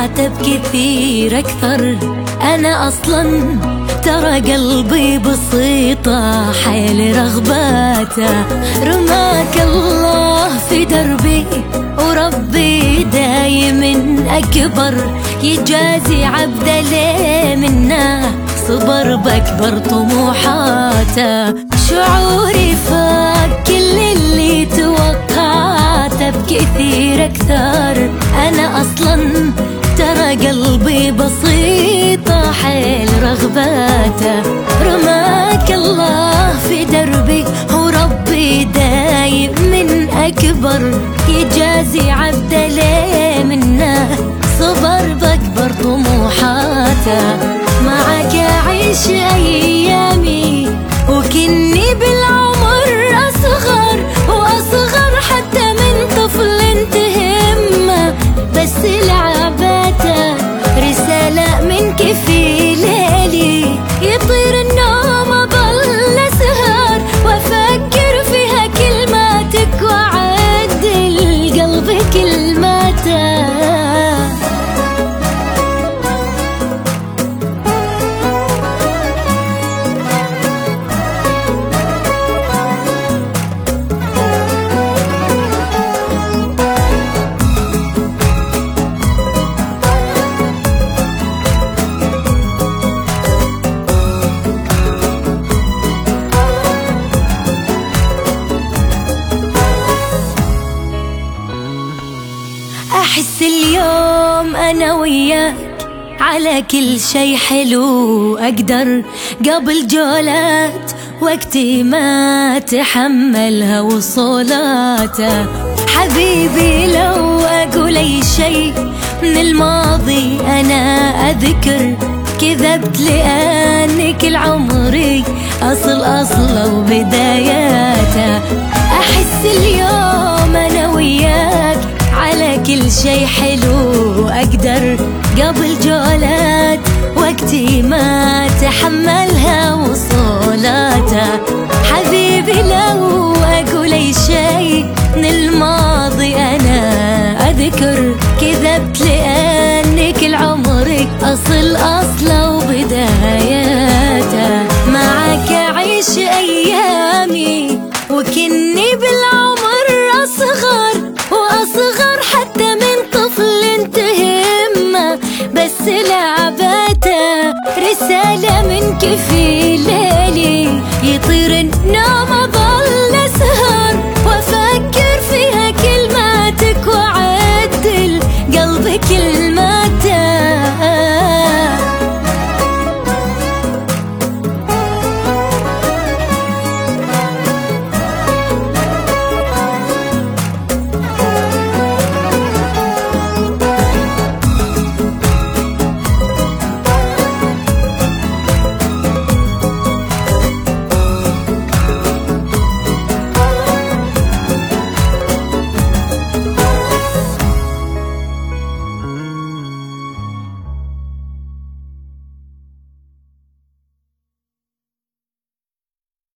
عاتب كثير أكثر. أنا أصلا ترى قلبي بسيطة، حيل رغباته رماك الله في دربي، وربي دايم أكبر يجازي عبده ليه منه صبر بأكبر طموحاته. شعوري فاق كل اللي توقعته بكثير أكثر. أنا أصلا ترى قلبي بسيطة، حيل رغباته رماك الله في دربي، وربي دايم من أكبر يجازي عبده ليه منه صبر بأكبر طموحاته. معك أعيش أيامي وكني بالعمر أصغر وأصغر حتى من طفل تهمه، بس لعباته رسالة منك في ليلي يطير النوم أضل أسهر وأفكر فيها كلماتك وأعدل قلبي كلماته. أحس اليوم أنا وياك على كل شي حلو أقدر، قبل جولات وقتي ما تحملها وصولاته. حبيبي لو أقول أي شي من الماضي أنا أذكر، كذبت لأن كل عمري أصل وبداياته. أحس اليوم أنا وياك على كل شي حلو أقدر، قبل جولات وقتي ما تحملها وصولاته. حبيبي لو أقول أي شي من الماضي أنا أذكر، كذبت لأن كل عمرك أصل وبداياته. معك أعيش أيامي وكني بالعمر أصغر وأصغر حتى من طفل تهمه، بس لعباته رسالة منك في